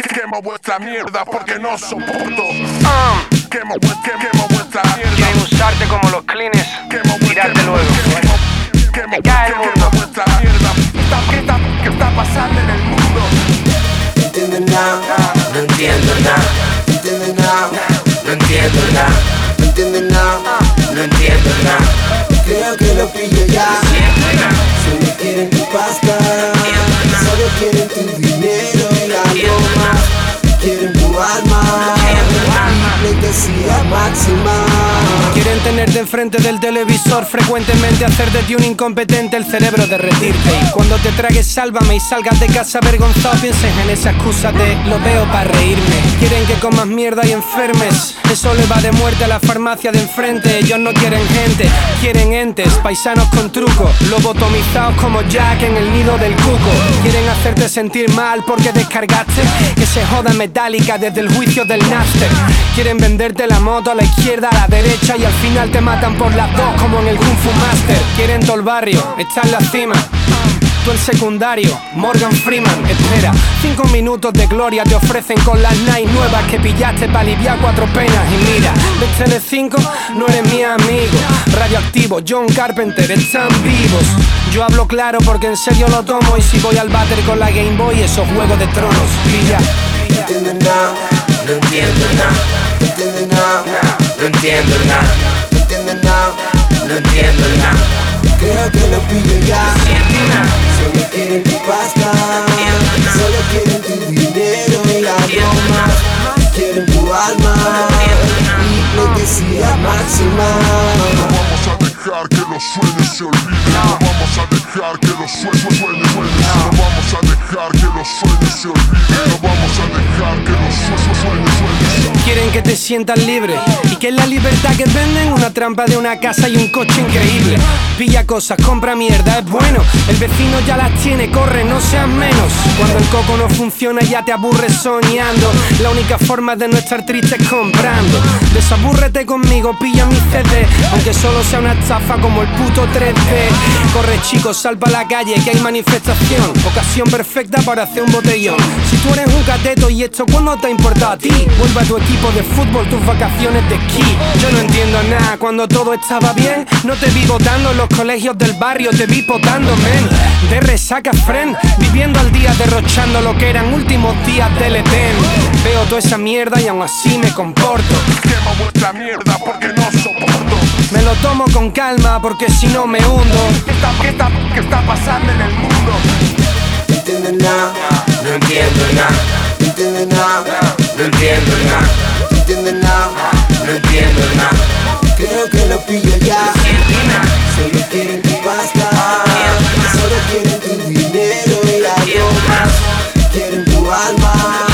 Quemo vuestra mierda porque no soporto. Quemo vuestra mierda. Quieren usarte como los clines, tirarte luego. Quemo vuestra mierda. ¿Qué está pasando en el mundo? No entiendo nada, no entiendo nada. No entiendo nada, no entiendo nada. No entiendo nada, no entiendo nada. Creo que lo pillo ya. Solo quieren tu pasta, solo quieren tu dinero y algo más. Quieren tu alma, pleitesía máxima. Quieren tenerte enfrente del televisor, frecuentemente hacer de ti un incompetente, el cerebro derretirte. Y cuando te tragues sálvame y salgas de casa avergonzado, pienses en esa excusa de lo veo para reírme. Quieren que comas mierda y enfermes, eso le va de muerte a la farmacia de enfrente. Ellos no quieren gente, quieren entes, paisanos con truco, lobotomizados como Jack en el nido del cuco. Quieren hacerte sentir mal porque descargaste, que se joda Metallica desde el juicio del Napster. Quieren venderte la moto a la izquierda, a la derecha y al final te matan por las dos como en el Kung Fu Master. Quieren todo el barrio, estar en la cima, tú el secundario, Morgan Freeman. Espera, 5 minutos de gloria te ofrecen con las Nike nuevas que pillaste para aliviar 4 penas. Y mira, de Tele5 no eres mi amigo. Radioactivo, John Carpenter, están vivos. Yo hablo claro porque en serio lo tomo. Y si voy al váter con la Game Boy, esos Juegos de Tronos. Pilla. No entiendo nada, no entiendo nada. No entiendo nada, no entiendo nada. No entiendo nada, no entiendo nada. Creo que lo pillo ya. Solo quieren tu pasta, solo quieren tu dinero y algo más. Quieren tu alma, pleitesía máxima. No vamos a dejar que los sueños se olviden. No vamos a dejar que los sueños No vamos a dejar que los sueños se olviden. No vamos a dejar que los sueños Quieren que te sientas libre y que es la libertad que venden una trampa de una casa y un coche increíble. Pilla cosas, compra mierda, es bueno. El vecino ya las tiene, corre, no seas menos. Cuando el coco no funciona ya te aburres soñando. La única forma de no estar triste es comprando. Desabúrrete conmigo, pilla mi CD, aunque solo sea una estafa como el puto 3D. Corre chicos, sal pa' la calle que hay manifestación. Ocasión perfecta para hacer un botellón. Si tú eres un cateto y esto ¿cuándo te ha importado a ti? Vuelve a tu equipo de fútbol, tus vacaciones de esquí. Yo no entiendo nada, cuando todo estaba bien no te vi votando en los colegios del barrio, te vi potando, men. De resaca, friend, viviendo al día, derrochando lo que eran últimos días del Edén. Veo toda esa mierda y aún así me comporto. Quemo vuestra mierda porque no soporto. Me lo tomo con calma porque si no me hundo. ¿Qué está pasando en el mundo? No entiendo nada, no entiendo nada. No entiendo nada, no entiendo nada. No entiendo nada, no entiendo nada. Creo que lo pillo ya. Solo quieren tu pasta, solo quieren tu dinero y algo más. Quieren tu alma.